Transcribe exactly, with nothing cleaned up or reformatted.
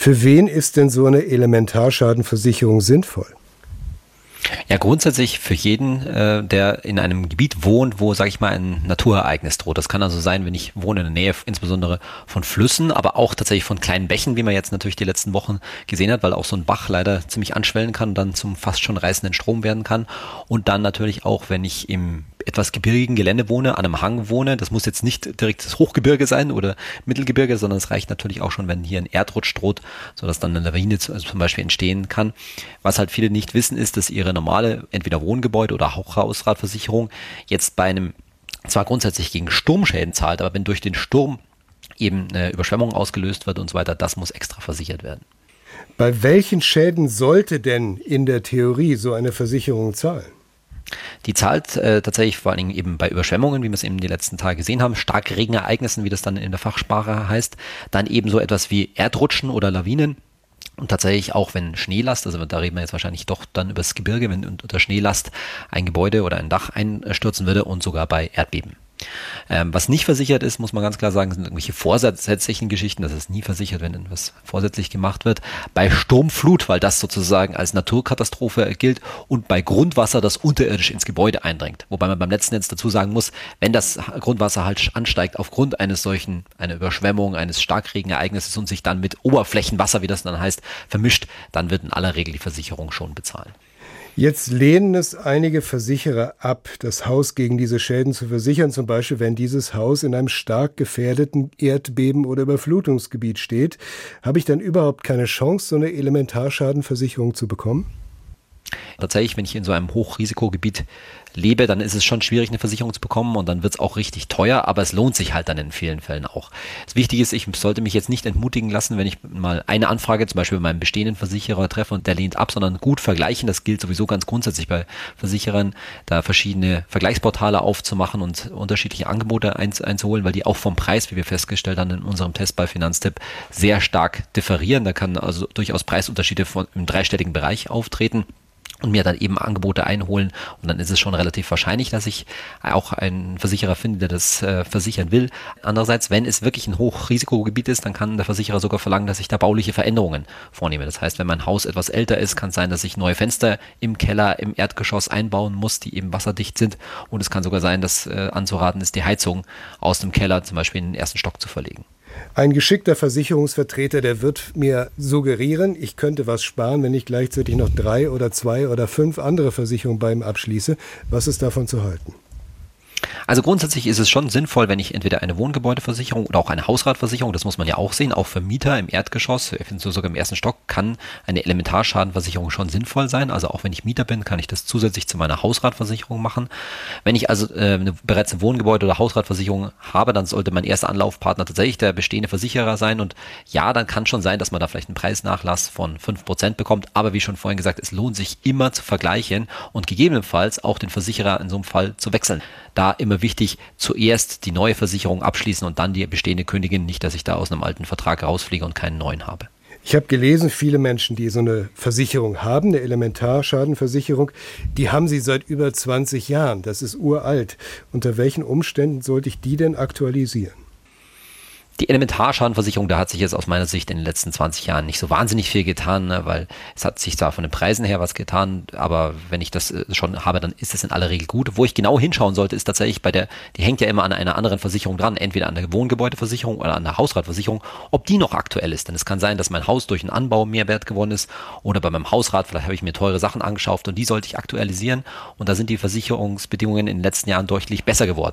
Für wen ist denn so eine Elementarschadenversicherung sinnvoll? Ja, grundsätzlich für jeden, äh, der in einem Gebiet wohnt, wo, sage ich mal, ein Naturereignis droht. Das kann also sein, wenn ich wohne in der Nähe insbesondere von Flüssen, aber auch tatsächlich von kleinen Bächen, wie man jetzt natürlich die letzten Wochen gesehen hat, weil auch so ein Bach leider ziemlich anschwellen kann und dann zum fast schon reißenden Strom werden kann. Und dann natürlich auch, wenn ich im etwas gebirgigen Gelände wohne, an einem Hang wohne. Das muss jetzt nicht direkt das Hochgebirge sein oder Mittelgebirge, sondern es reicht natürlich auch schon, wenn hier ein Erdrutsch droht, sodass dann eine Lawine zum Beispiel entstehen kann. Was halt viele nicht wissen, ist, dass ihre normale, entweder Wohngebäude oder Hausratversicherung jetzt bei einem, zwar grundsätzlich gegen Sturmschäden zahlt, aber wenn durch den Sturm eben eine Überschwemmung ausgelöst wird und so weiter, das muss extra versichert werden. Bei welchen Schäden sollte denn in der Theorie so eine Versicherung zahlen? Die zahlt äh, tatsächlich vor allen Dingen eben bei Überschwemmungen, wie wir es eben die letzten Tage gesehen haben, stark Regenereignissen, wie das dann in der Fachsprache heißt, dann eben so etwas wie Erdrutschen oder Lawinen und tatsächlich auch, wenn Schneelast, also da reden wir jetzt wahrscheinlich doch dann über das Gebirge, wenn unter Schneelast ein Gebäude oder ein Dach einstürzen würde und sogar bei Erdbeben. Ähm, was nicht versichert ist, muss man ganz klar sagen, sind irgendwelche vorsätzlichen Geschichten. Das ist nie versichert, wenn etwas vorsätzlich gemacht wird. Bei Sturmflut, weil das sozusagen als Naturkatastrophe gilt, und bei Grundwasser, das unterirdisch ins Gebäude eindringt. Wobei man beim letzten Netz dazu sagen muss, wenn das Grundwasser halt ansteigt aufgrund eines solchen, einer Überschwemmung, eines Starkregenereignisses und sich dann mit Oberflächenwasser, wie das dann heißt, vermischt, dann wird in aller Regel die Versicherung schon bezahlen. Jetzt lehnen es einige Versicherer ab, das Haus gegen diese Schäden zu versichern, zum Beispiel wenn dieses Haus in einem stark gefährdeten Erdbeben- oder Überflutungsgebiet steht. Habe ich dann überhaupt keine Chance, so eine Elementarschadenversicherung zu bekommen? Tatsächlich, wenn ich in so einem Hochrisikogebiet lebe, dann ist es schon schwierig, eine Versicherung zu bekommen und dann wird es auch richtig teuer, aber es lohnt sich halt dann in vielen Fällen auch. Das Wichtige ist, ich sollte mich jetzt nicht entmutigen lassen, wenn ich mal eine Anfrage zum Beispiel bei meinem bestehenden Versicherer treffe und der lehnt ab, sondern gut vergleichen. Das gilt sowieso ganz grundsätzlich bei Versicherern, da verschiedene Vergleichsportale aufzumachen und unterschiedliche Angebote einzuholen, weil die auch vom Preis, wie wir festgestellt haben in unserem Test bei Finanztipp, sehr stark differieren. Da kann also durchaus Preisunterschiede von, im dreistelligen Bereich auftreten. Und mir dann eben Angebote einholen und dann ist es schon relativ wahrscheinlich, dass ich auch einen Versicherer finde, der das äh, versichern will. Andererseits, wenn es wirklich ein Hochrisikogebiet ist, dann kann der Versicherer sogar verlangen, dass ich da bauliche Veränderungen vornehme. Das heißt, wenn mein Haus etwas älter ist, kann es sein, dass ich neue Fenster im Keller, im Erdgeschoss einbauen muss, die eben wasserdicht sind. Und es kann sogar sein, dass äh, anzuraten ist, die Heizung aus dem Keller zum Beispiel in den ersten Stock zu verlegen. Ein geschickter Versicherungsvertreter, der wird mir suggerieren, ich könnte was sparen, wenn ich gleichzeitig noch drei oder zwei oder fünf andere Versicherungen bei ihm abschließe. Was ist davon zu halten? Also grundsätzlich ist es schon sinnvoll, wenn ich entweder eine Wohngebäudeversicherung oder auch eine Hausratversicherung, das muss man ja auch sehen, auch für Mieter im Erdgeschoss, ich finde so sogar im ersten Stock, kann eine Elementarschadenversicherung schon sinnvoll sein. Also auch wenn ich Mieter bin, kann ich das zusätzlich zu meiner Hausratversicherung machen. Wenn ich also äh, eine, bereits eine Wohngebäude- oder Hausratversicherung habe, dann sollte mein erster Anlaufpartner tatsächlich der bestehende Versicherer sein. Und ja, dann kann schon sein, dass man da vielleicht einen Preisnachlass von fünf Prozent bekommt. Aber wie schon vorhin gesagt, es lohnt sich immer zu vergleichen und gegebenenfalls auch den Versicherer in so einem Fall zu wechseln. Da immer wichtig, zuerst die neue Versicherung abschließen und dann die bestehende kündigen, nicht, dass ich da aus einem alten Vertrag rausfliege und keinen neuen habe. Ich habe gelesen, viele Menschen, die so eine Versicherung haben, eine Elementarschadenversicherung, die haben sie seit über zwanzig Jahren. Das ist uralt. Unter welchen Umständen sollte ich die denn aktualisieren? Die Elementarschadenversicherung, da hat sich jetzt aus meiner Sicht in den letzten zwanzig Jahren nicht so wahnsinnig viel getan, ne, weil es hat sich zwar von den Preisen her was getan, aber wenn ich das schon habe, dann ist es in aller Regel gut. Wo ich genau hinschauen sollte, ist tatsächlich bei der, die hängt ja immer an einer anderen Versicherung dran, entweder an der Wohngebäudeversicherung oder an der Hausratversicherung, ob die noch aktuell ist. Denn es kann sein, dass mein Haus durch einen Anbau mehr wert geworden ist oder bei meinem Hausrat, vielleicht habe ich mir teure Sachen angeschafft und die sollte ich aktualisieren und da sind die Versicherungsbedingungen in den letzten Jahren deutlich besser geworden.